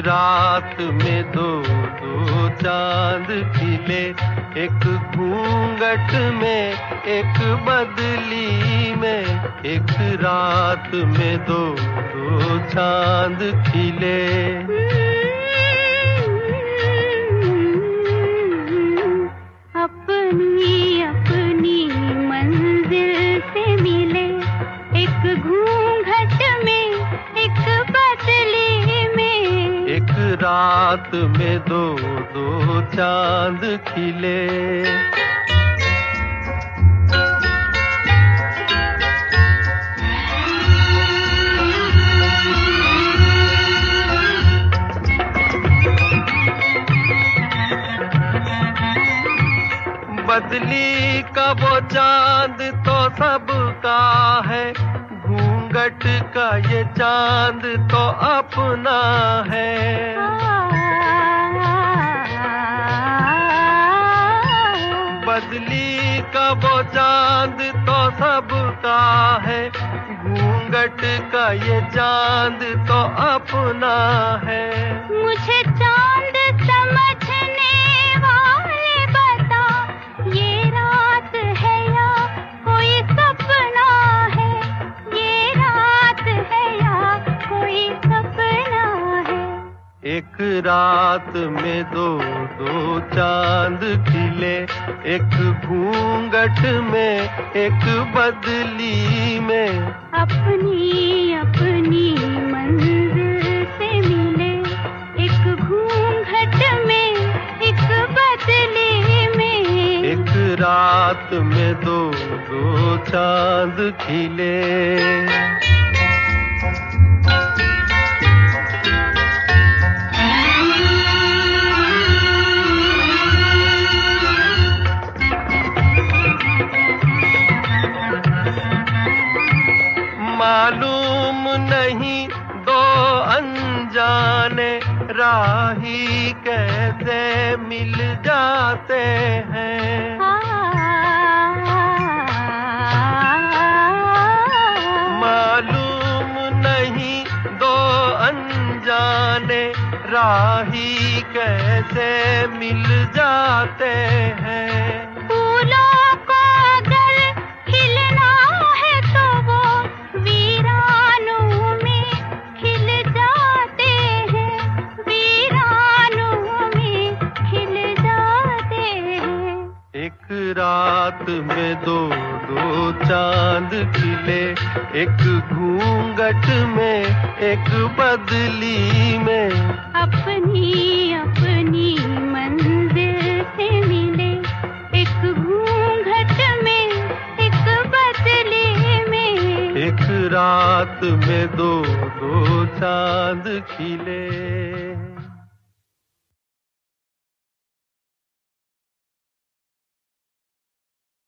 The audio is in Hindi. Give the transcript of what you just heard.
रात में दो दो चांद खिले, एक घूंघट में एक बदली में। एक रात में दो दो चांद खिले। अपनी अपनी मंजिल से मिले, एक घूंघट में एक बदली में। एक रात में दो दो चांद खिले। बदली का वो चांद तो सबका है, घूंघट का ये चांद तो अपना है। बदली का वो चांद तो सबका है, घूंघट का ये चांद तो अपना है। मुझे चांद समझने वाले बता, ये रात है या कोई सपना है? ये रात है या कोई सपना है? एक रात में दो दो चांद खिले, एक घूंघट में एक बदली में। अपनी अपनी मंजिल से मिले, एक घूंघट में एक बदली में। एक रात में दो दो चांद खिले। मालूम नहीं दो अनजाने राही कैसे मिल जाते हैं। मालूम नहीं दो अनजाने राही कैसे मिल जाते हैं। फूलों को अगर खिलना है तो वो वीरानों में खिल जाते हैं, वीरानों में खिल जाते हैं। एक रात में दो दो चांद खिले, एक घूंघट में एक बदली में। अपनी अपनी मंजिल से मिले, एक घूंघट में एक बदली में। एक रात में दो दो चांद खिले।